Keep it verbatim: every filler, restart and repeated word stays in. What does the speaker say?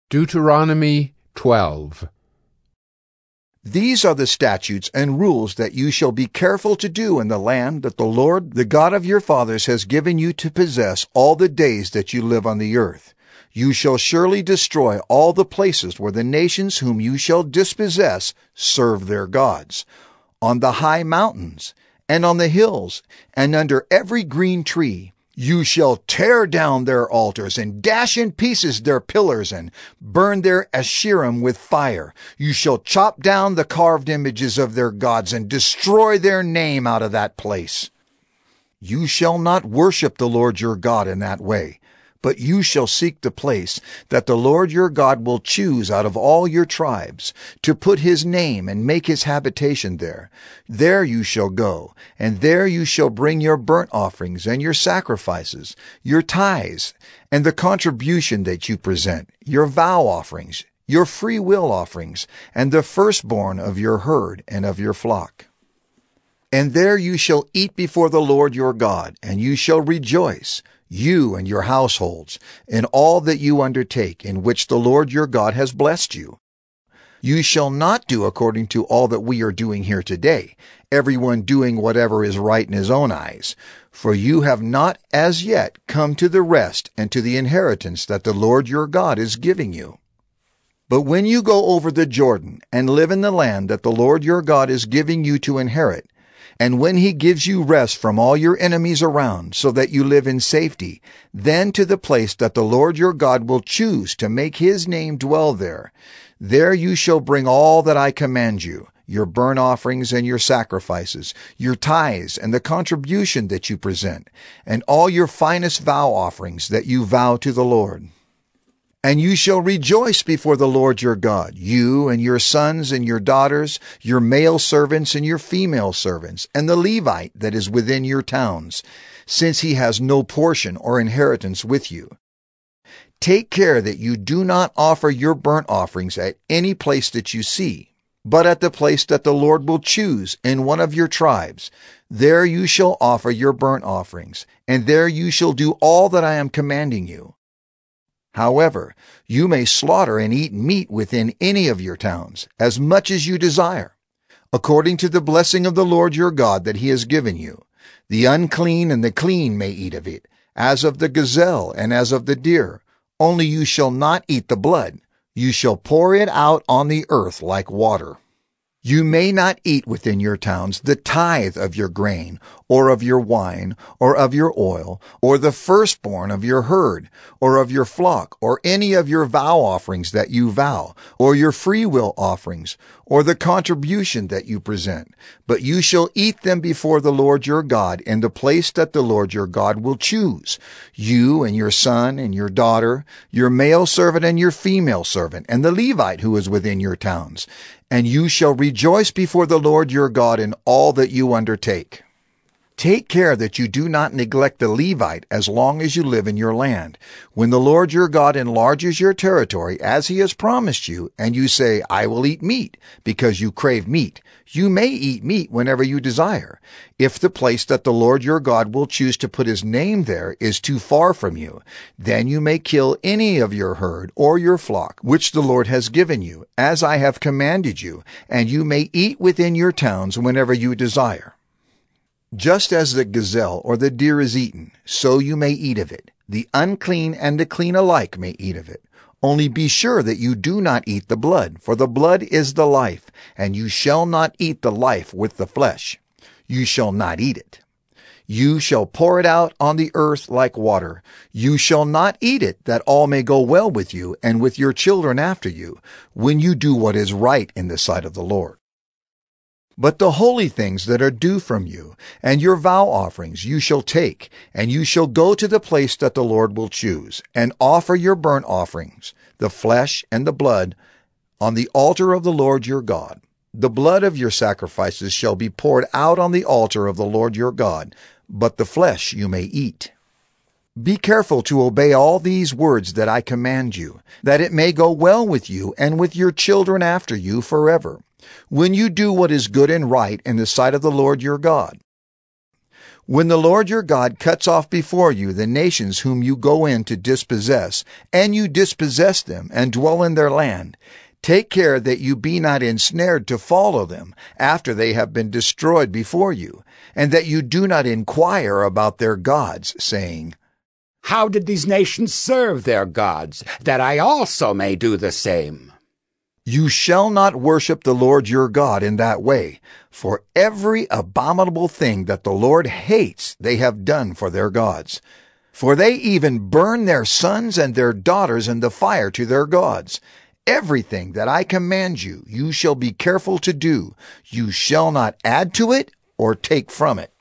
Deuteronomy twelve. These are the statutes and rules that you shall be careful to do in the land that the Lord, the God of your fathers, has given you to possess all the days that you live on the earth. You shall surely destroy all the places where the nations whom you shall dispossess serve their gods, on the high mountains, and on the hills, and under every green tree. You shall tear down their altars and dash in pieces their pillars and burn their Asherim with fire. You shall chop down the carved images of their gods and destroy their name out of that place. You shall not worship the Lord your God in that way, but you shall seek the place that the Lord your God will choose out of all your tribes, to put his name and make his habitation there. There you shall go, and there you shall bring your burnt offerings and your sacrifices, your tithes, and the contribution that you present, your vow offerings, your free will offerings, and the firstborn of your herd and of your flock. And there you shall eat before the Lord your God, and you shall rejoice, you and your households, in all that you undertake, in which the Lord your God has blessed you. You shall not do according to all that we are doing here today, everyone doing whatever is right in his own eyes, for you have not as yet come to the rest and to the inheritance that the Lord your God is giving you. But when you go over the Jordan and live in the land that the Lord your God is giving you to inherit, and when he gives you rest from all your enemies around, so that you live in safety, then to the place that the Lord your God will choose to make his name dwell there, there you shall bring all that I command you, your burnt offerings and your sacrifices, your tithes and the contribution that you present, and all your finest vow offerings that you vow to the Lord. And you shall rejoice before the Lord your God, you and your sons and your daughters, your male servants and your female servants, and the Levite that is within your towns, since he has no portion or inheritance with you. Take care that you do not offer your burnt offerings at any place that you see, but at the place that the Lord will choose in one of your tribes. There you shall offer your burnt offerings, and there you shall do all that I am commanding you. However, you may slaughter and eat meat within any of your towns, as much as you desire, according to the blessing of the Lord your God that he has given you. The unclean and the clean may eat of it, as of the gazelle and as of the deer. Only you shall not eat the blood. You shall pour it out on the earth like water. You may not eat within your towns the tithe of your grain, or of your wine, or of your oil, or the firstborn of your herd, or of your flock, or any of your vow offerings that you vow, or your freewill offerings, or the contribution that you present. But you shall eat them before the Lord your God in the place that the Lord your God will choose, you and your son and your daughter, your male servant and your female servant, and the Levite who is within your towns. And you shall rejoice before the Lord your God in all that you undertake. Take care that you do not neglect the Levite as long as you live in your land. When the Lord your God enlarges your territory, as he has promised you, and you say, I will eat meat, because you crave meat, you may eat meat whenever you desire. If the place that the Lord your God will choose to put his name there is too far from you, then you may kill any of your herd or your flock, which the Lord has given you, as I have commanded you, and you may eat within your towns whenever you desire. Just as the gazelle or the deer is eaten, so you may eat of it. The unclean and the clean alike may eat of it. Only be sure that you do not eat the blood, for the blood is the life, and you shall not eat the life with the flesh. You shall not eat it. You shall pour it out on the earth like water. You shall not eat it, that all may go well with you and with your children after you, when you do what is right in the sight of the Lord. But the holy things that are due from you, and your vow offerings you shall take, and you shall go to the place that the Lord will choose, and offer your burnt offerings, the flesh and the blood, on the altar of the Lord your God. The blood of your sacrifices shall be poured out on the altar of the Lord your God, but the flesh you may eat. Be careful to obey all these words that I command you, that it may go well with you and with your children after you forever, when you do what is good and right in the sight of the Lord your God. When the Lord your God cuts off before you the nations whom you go in to dispossess, and you dispossess them and dwell in their land, take care that you be not ensnared to follow them after they have been destroyed before you, and that you do not inquire about their gods, saying, How did these nations serve their gods, that I also may do the same? You shall not worship the Lord your God in that way, for every abominable thing that the Lord hates they have done for their gods. For they even burn their sons and their daughters in the fire to their gods. Everything that I command you, you shall be careful to do. You shall not add to it or take from it.